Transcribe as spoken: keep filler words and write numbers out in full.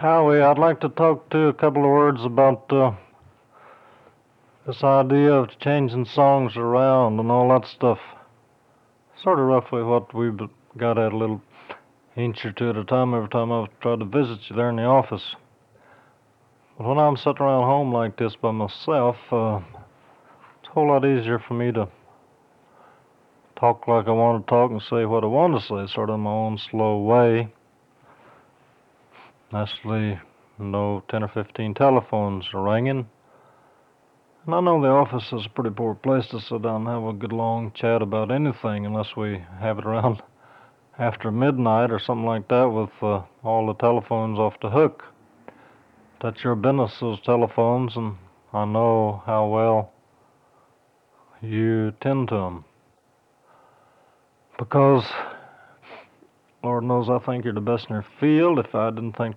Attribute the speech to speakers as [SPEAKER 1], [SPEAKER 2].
[SPEAKER 1] Howie, I'd like to talk to you a couple of words about uh, this idea of changing songs around and all that stuff. Sort of roughly what we've got at a little inch or two at a time every time I've tried to visit you there in the office. But when I'm sitting around home like this by myself, uh, it's a whole lot easier for me to talk like I want to talk and say what I want to say, sort of in my own slow way. Naturally, no ten or fifteen telephones are ringing. And I know the office is a pretty poor place to sit down and have a good long chat about anything unless we have it around after midnight or something like that with uh, all the telephones off the hook. That's your business, those telephones, and I know how well you tend to them. Because, Lord knows, I think you're the best in your field. If I didn't think